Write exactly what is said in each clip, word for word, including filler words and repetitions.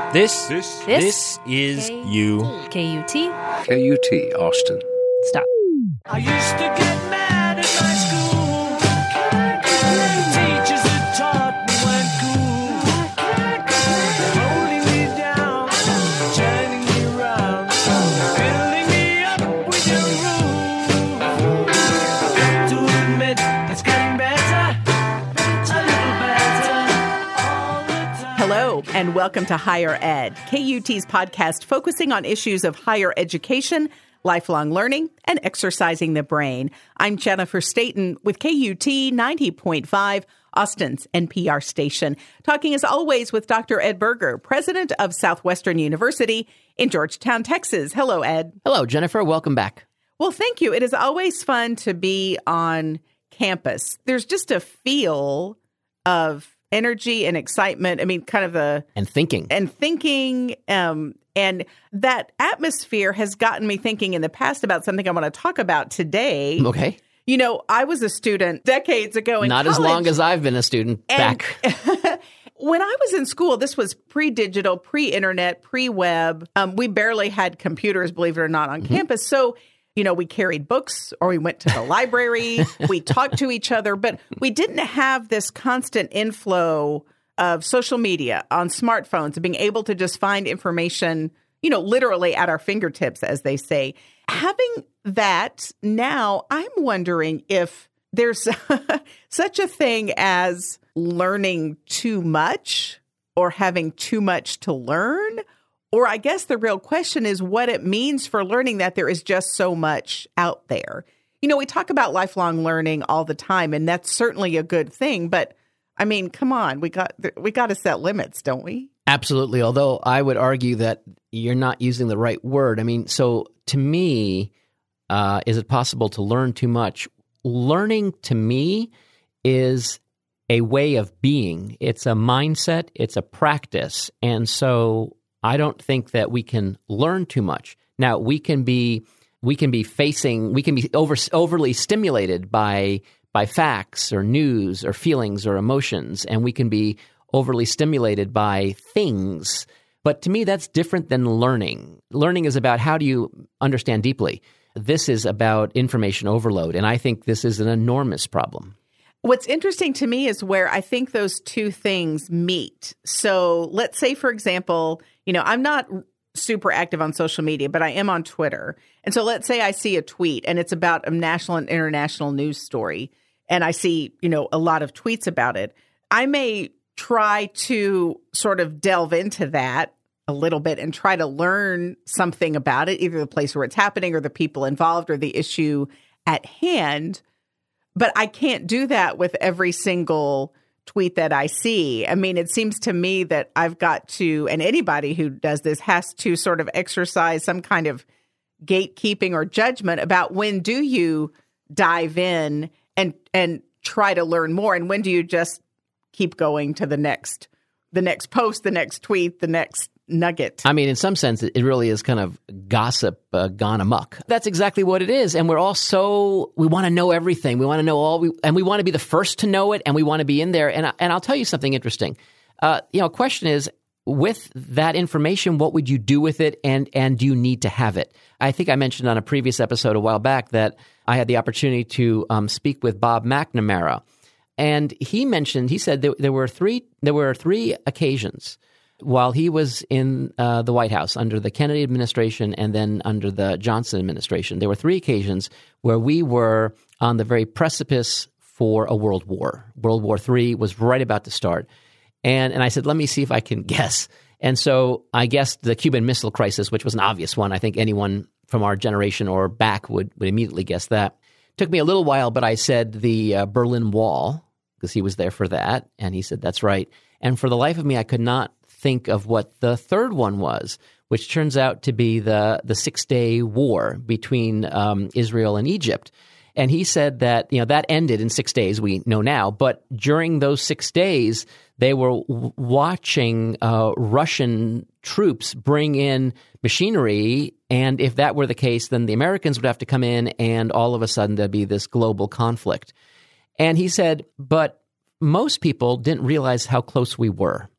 This, This, this, this is K- you. K U T. K U T, Austin. Stop. I used to get mad at my school. The teachers that taught me weren't cool. Holding me down, turning me around, filling me up with your rules. I have to admit, it's getting better, a little better all the time. Hello, and welcome to Higher Ed, K U T's podcast focusing on issues of higher education, lifelong learning, and exercising the brain. I'm Jennifer Staten with K U T ninety point five, Austin's N P R station, talking as always with Doctor Ed Berger, president of Southwestern University in Georgetown, Texas. Hello, Ed. Hello, Jennifer. Welcome back. Well, thank you. It is always fun to be on campus. There's just a feel of energy and excitement. I mean, kind of a... And thinking. And thinking, um, and that atmosphere has gotten me thinking in the past about something I want to talk about today. Okay. You know, I was a student decades ago in Not college. as long as I've been a student And back. when I was in school, this was pre-digital, pre-internet, pre-web. Um, we barely had computers, believe it or not, on Mm-hmm. campus. So, you know, we carried books or we went to the library. We talked to each other, but we didn't have this constant inflow of social media on smartphones and being able to just find information, you know, literally at our fingertips, as they say. Having that now, I'm wondering if there's such a thing as learning too much or having too much to learn. Or I guess the real question is what it means for learning that there is just so much out there. You know, we talk about lifelong learning all the time, and that's certainly a good thing. But I mean, come on, we got we got to set limits, don't we? Absolutely. Although I would argue that you're not using the right word. I mean, so to me, uh, is it possible to learn too much? Learning to me is a way of being. It's a mindset. It's a practice. And so I don't think that we can learn too much. Now, we can be we can be facing, we can be over, overly stimulated by by facts or news or feelings or emotions, and we can be overly stimulated by things. But to me, that's different than learning. Learning is about how do you understand deeply. This is about information overload, and I think this is an enormous problem. What's interesting to me is where I think those two things meet. So let's say, for example, you know, I'm not super active on social media, but I am on Twitter. And so let's say I see a tweet and it's about a national and international news story, and I see, you know, a lot of tweets about it. I may try to sort of delve into that a little bit and try to learn something about it, either the place where it's happening or the people involved or the issue at hand. But I can't do that with every single tweet that I see. I mean, it seems to me that I've got to, and anybody who does this has to sort of exercise some kind of gatekeeping or judgment about when do you dive in and and try to learn more, and when do you just keep going to the next, the next post, the next tweet, the next nugget. I mean, in some sense, it really is kind of gossip uh, gone amok. That's exactly what it is. And we're all so, we want to know everything. We want to know all, we, and we want to be the first to know it, and we want to be in there. And, I, and I'll tell you something interesting. Uh, you know, question is, with that information, what would you do with it, and and do you need to have it? I think I mentioned on a previous episode a while back that I had the opportunity to um, speak with Bob McNamara. And he mentioned, he said there, there were three there were three occasions while he was in uh, the White House under the Kennedy administration and then under the Johnson administration. There were three occasions where we were on the very precipice for a world war. World War Three was right about to start. And and I said, let me see if I can guess. And so I guessed the Cuban Missile Crisis, which was an obvious one. I think anyone from our generation or back would, would immediately guess that. Took me a little while, but I said the uh, Berlin Wall, because he was there for that. And he said, that's right. And for the life of me, I could not think of what the third one was, which turns out to be the the Six-Day War between um, Israel and Egypt. And he said that, you know, that ended in six days, we know now. But during those six days, they were w- watching uh, Russian troops bring in machinery. And if that were the case, then the Americans would have to come in, and all of a sudden there'd be this global conflict. And he said, but most people didn't realize how close we were.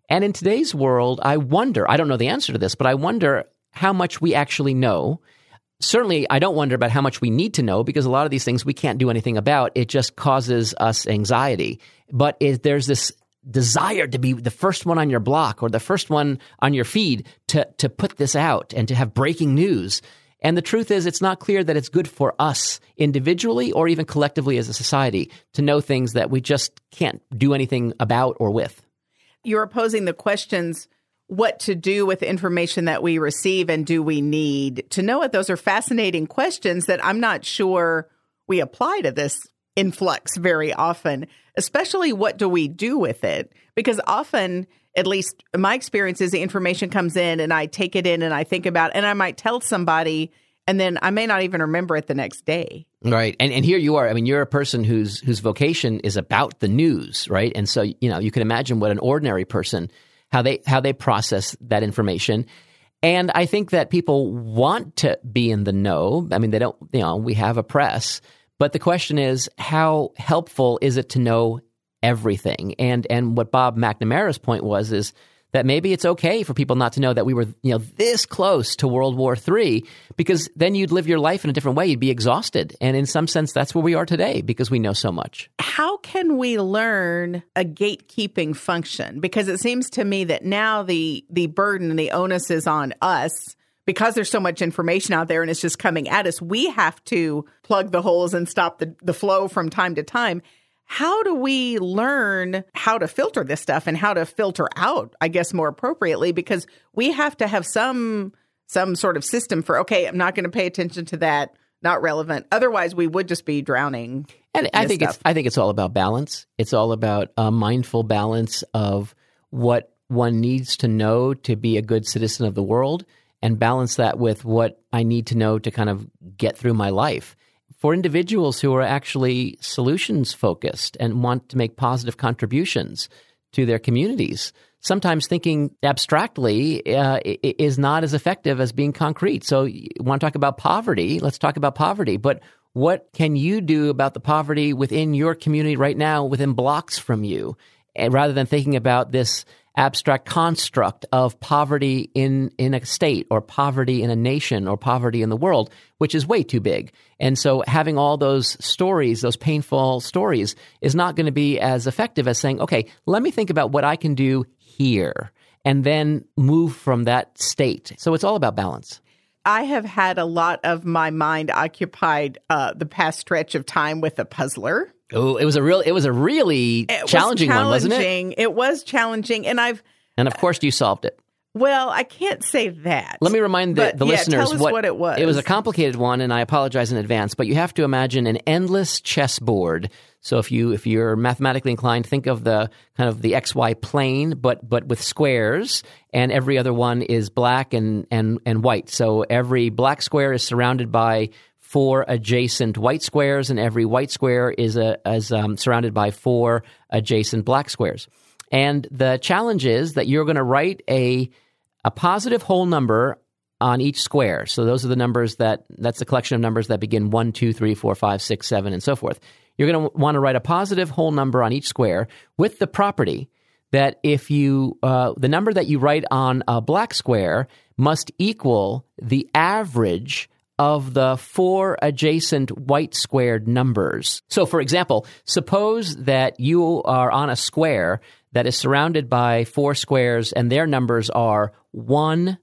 And in today's world, I wonder, I don't know the answer to this, but I wonder how much we actually know. Certainly, I don't wonder about how much we need to know, because a lot of these things we can't do anything about. It just causes us anxiety. But if there's this desire to be the first one on your block or the first one on your feed to, to put this out and to have breaking news. And the truth is, it's not clear that it's good for us individually or even collectively as a society to know things that we just can't do anything about or with. You're posing the questions, what to do with information that we receive, and do we need to know it? Those are fascinating questions that I'm not sure we apply to this influx very often, especially what do we do with it? Because often, at least my experience is, the information comes in and I take it in and I think about it, and I might tell somebody, and then I may not even remember it the next day. Right. And and here you are. I mean, you're a person whose whose vocation is about the news, right? And so, you know, you can imagine what an ordinary person, how they how they process that information. And I think that people want to be in the know. I mean, they don't, you know, we have a press. But the question is, how helpful is it to know everything? And and what Bob McNamara's point was is that maybe it's okay for people not to know that we were, you know, this close to World War Three, because then you'd live your life in a different way. You'd be exhausted. And in some sense, that's where we are today, because we know so much. How can we learn a gatekeeping function? Because it seems to me that now the the burden and the onus is on us. Because there's so much information out there and it's just coming at us, we have to plug the holes and stop the, the flow from time to time. How do we learn how to filter this stuff and how to filter out, I guess, more appropriately? Because we have to have some some sort of system for, okay, I'm not going to pay attention to that, not relevant. Otherwise, we would just be drowning. And I think stuff. it's I think it's all about balance. It's all about a mindful balance of what one needs to know to be a good citizen of the world, and balance that with what I need to know to kind of get through my life. For individuals who are actually solutions focused and want to make positive contributions to their communities, sometimes thinking abstractly uh, is not as effective as being concrete. So you want to talk about poverty? Let's talk about poverty. But what can you do about the poverty within your community right now, within blocks from you, and rather than thinking about this abstract construct of poverty in, in a state, or poverty in a nation, or poverty in the world, which is way too big. And so having all those stories, those painful stories, is not going to be as effective as saying, okay, let me think about what I can do here, and then move from that state. So it's all about balance. I have had a lot of my mind occupied uh, the past stretch of time with a puzzler. Oh, it was a real, it was a really it challenging, was challenging one, wasn't it? It was challenging, and I've and of course you solved it. Well, I can't say that. Let me remind the, but, the yeah, listeners tell us what, what it was. It was a complicated one, and I apologize in advance. But you have to imagine an endless chessboard. So if you if you're mathematically inclined, think of the kind of the X Y plane, but but with squares, and every other one is black and and and white. So every black square is surrounded by four adjacent white squares, and every white square is a, is um, surrounded by four adjacent black squares. And the challenge is that you're going to write a a positive whole number on each square. So those are the numbers that, that's the collection of numbers that begin one, two, three, four, five, six, seven, and so forth. You're going to want to write a positive whole number on each square with the property that if you, uh, the number that you write on a black square must equal the average of the four adjacent white squared numbers. So, for example, suppose that you are on a square that is surrounded by four squares, and their numbers are one,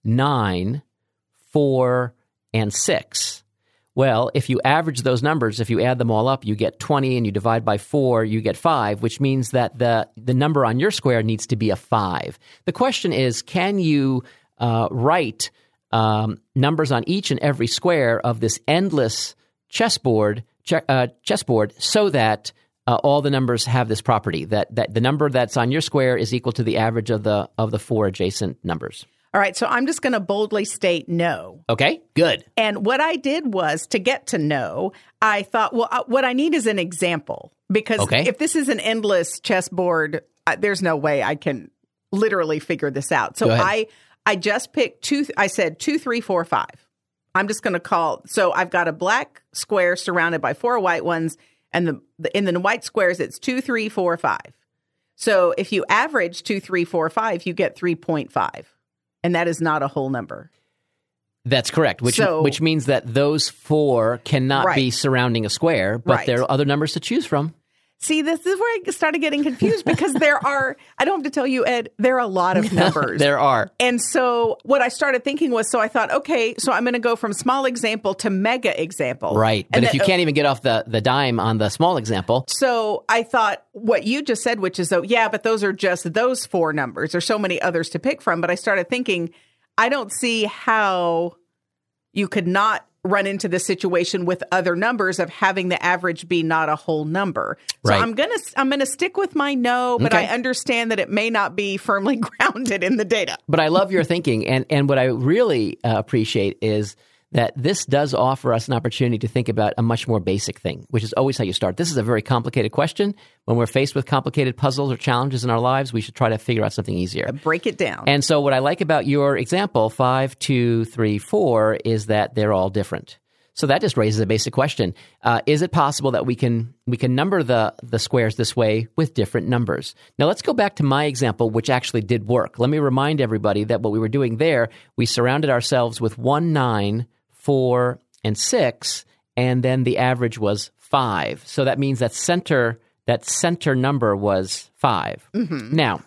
nine, four, and six. Well, if you average those numbers, if you add them all up, you get twenty, and you divide by four, you get five, which means that the, the number on your square needs to be a five. The question is, can you uh, write um, numbers on each and every square of this endless chessboard, che- uh, chessboard so that uh, all the numbers have this property, that, that the number that's on your square is equal to the average of the of the four adjacent numbers? All right, so I'm just going to boldly state no. Okay, good. And what I did was, to get to know, I thought, well, uh, what I need is an example. Because okay. if this is an endless chessboard, uh, there's no way I can literally figure this out. So I, I just picked two. I said two, three, four, five. I'm just going to call. So I've got a black square surrounded by four white ones. And the, the in the white squares, it's two, three, four, five. So if you average two, three, four, five, you get three point five. And that is not a whole number. That's correct, which So- which means that those four cannot Right. be surrounding a square, but Right. there are other numbers to choose from. See, this is where I started getting confused because there are, I don't have to tell you, Ed, there are a lot of numbers. There are. And so what I started thinking was, so I thought, okay, so I'm going to go from small example to mega example. Right. But And if then- you can't even get off the, the dime on the small example, So I thought what you just said, which is, oh, yeah, but those are just those four numbers. There's so many others to pick from. But I started thinking, I don't see how you could not run into this situation with other numbers of having the average be not a whole number. So Right. I'm going to I'm going to stick with my no, but Okay. I understand that it may not be firmly grounded in the data. but I love your thinking. And, and what I really uh, appreciate is that this does offer us an opportunity to think about a much more basic thing, which is always how you start. This is a very complicated question. When we're faced with complicated puzzles or challenges in our lives, we should try to figure out something easier. Break it down. And so what I like about your example, five, two, three, four, is that they're all different. So that just raises a basic question. Uh, is it possible that we can we can number the, the squares this way with different numbers? Now let's go back to my example, which actually did work. Let me remind everybody that what we were doing there, we surrounded ourselves with one, nine, four, and six, and then the average was five. So that means that center that center number was five. Mm-hmm. Now,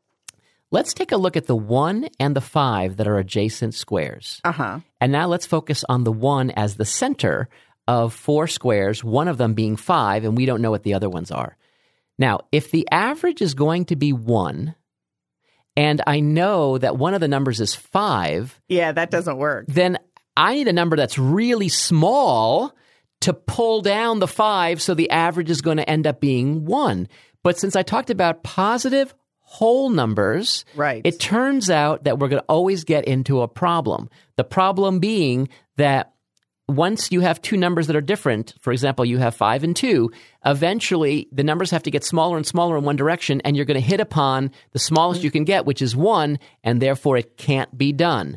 let's take a look at the one and the five that are adjacent squares. Uh-huh. And now let's focus on the one as the center of four squares, one of them being five, and we don't know what the other ones are. Now, if the average is going to be one, and I know that one of the numbers is five, Yeah, that doesn't work. then I need a number that's really small to pull down the five, so the average is going to end up being one. But since I talked about positive whole numbers, Right. it turns out that we're going to always get into a problem. The problem being that once you have two numbers that are different, for example, you have five and two, eventually the numbers have to get smaller and smaller in one direction, and you're going to hit upon the smallest you can get, which is one, and therefore it can't be done.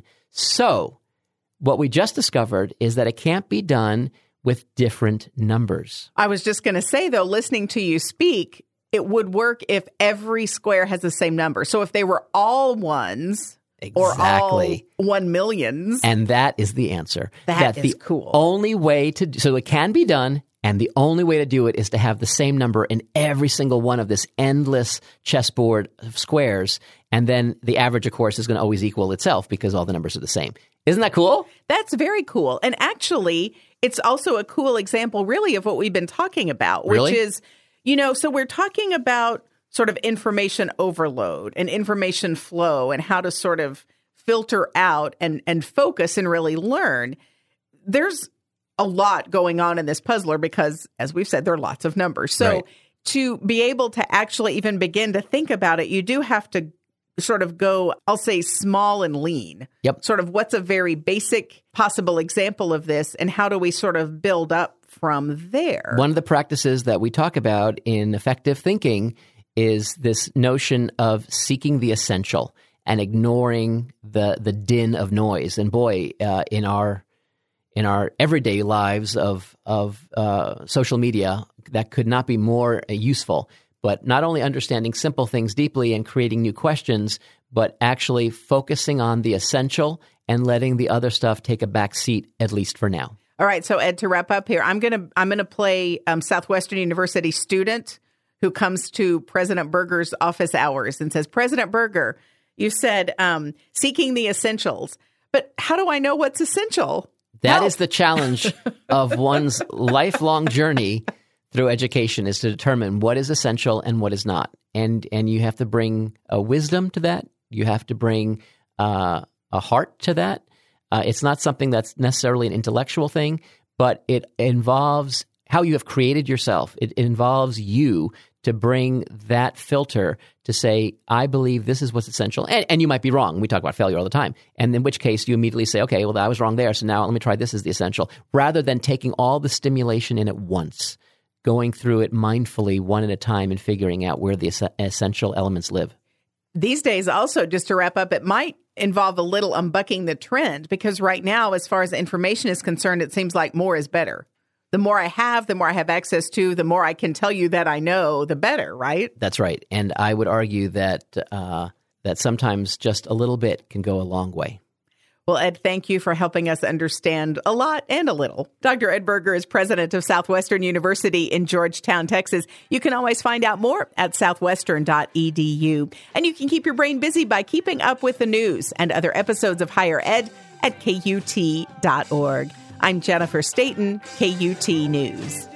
So what we just discovered is that it can't be done with different numbers. I was just going to say, though, listening to you speak, it would work if every square has the same number. So if they were all ones or Exactly. all one millions. And that is the answer. That that is the cool. Only way to do, so it can be done, and the only way to do it is to have the same number in every single one of this endless chessboard of squares, and then the average, of course, is going to always equal itself because all the numbers are the same. Isn't that cool? That's very cool. And actually, it's also a cool example, really, of what we've been talking about, which Really? is, you know, so we're talking about sort of information overload and information flow and how to sort of filter out and, and focus and really learn. There's a lot going on in this puzzler because, as we've said, there are lots of numbers. So Right. to be able to actually even begin to think about it, you do have to sort of go, I'll say, small and lean. Yep. Sort of what's a very basic possible example of this, and how do we sort of build up from there? One of the practices that we talk about in effective thinking is this notion of seeking the essential and ignoring the the din of noise. And boy, uh, in our in our everyday lives of of uh, social media, that could not be more uh, useful. But not only understanding simple things deeply and creating new questions, but actually focusing on the essential and letting the other stuff take a back seat, at least for now. All right, so Ed, to wrap up here, I'm gonna I'm gonna play um, Southwestern University student who comes to President Berger's office hours and says, President Berger, you said um, seeking the essentials, but how do I know what's essential? That Help. is the challenge of one's lifelong journey through education, is to determine what is essential and what is not. And and you have to bring a wisdom to that. You have to bring uh, a heart to that. Uh, it's not something that's necessarily an intellectual thing, but it involves how you have created yourself. It involves you to bring that filter to say, I believe this is what's essential. And, and you might be wrong. We talk about failure all the time. And in which case you immediately say, okay, well, I was wrong there. So now let me try this as the essential, rather than taking all the stimulation in at once, going through it mindfully one at a time and figuring out where the es- essential elements live. These days also, just to wrap up, it might involve a little unbucking the trend, because right now, as far as information is concerned, it seems like more is better. the more I have, the more I have access to, the more I can tell you that I know, the better, right? That's right. And I would argue that uh, that sometimes just a little bit can go a long way. Well, Ed, thank you for helping us understand a lot and a little. Doctor Ed Berger is president of Southwestern University in Georgetown, Texas. You can always find out more at southwestern dot e d u. And you can keep your brain busy by keeping up with the news and other episodes of Higher Ed at K U T dot org. I'm Jennifer Staten, K U T News.